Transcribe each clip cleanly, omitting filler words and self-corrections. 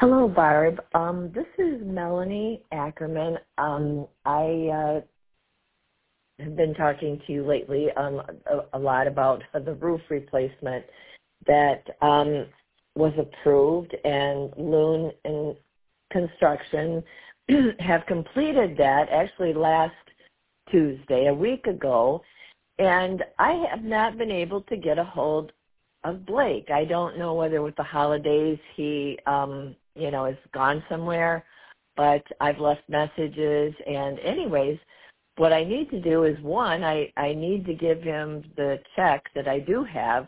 Hello, Barb. This is Melanie Ackerman. I have been talking to you lately a lot about the roof replacement that was approved, and Loon and Construction have completed that actually last Tuesday, a week ago, and I have not been able to get a hold of Blake. I don't know whether with the holidays he has gone somewhere, but I've left messages. And anyways, what I need to do is, one, I need to give him the check that I do have.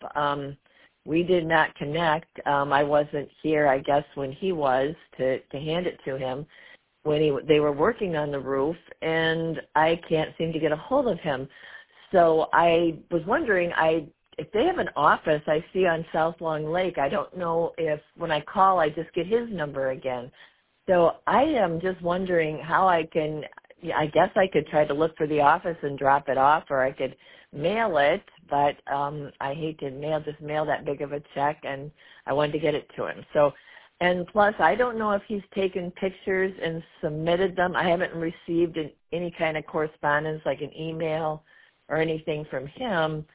We did not connect. I wasn't here, I guess, when he was to hand it to him when they were working on the roof, and I can't seem to get a hold of him. So I was wondering, if they have an office I see on South Long Lake, I don't know if when I call I just get his number again. So I am just wondering how I guess I could try to look for the office and drop it off, or I could mail it, but I hate to mail that big of a check, and I wanted to get it to him. So, and plus I don't know if he's taken pictures and submitted them. I haven't received any kind of correspondence, like an email or anything from him,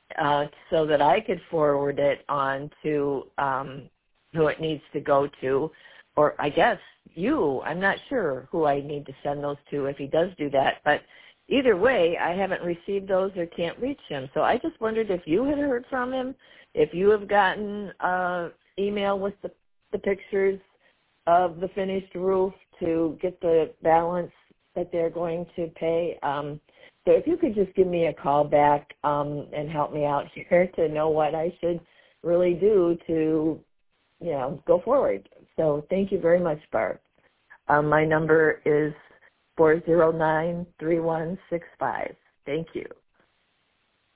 so that I could forward it on to who it needs to go to, or I guess you. I'm not sure who I need to send those to if he does do that, but either way, I haven't received those or can't reach him. So I just wondered if you had heard from him, if you have gotten email with the pictures of the finished roof to get the balance that they're going to pay. So if you could just give me a call back and help me out here to know what I should really do to, go forward. So thank you very much, Barb. My number is 409-3165. Thank you.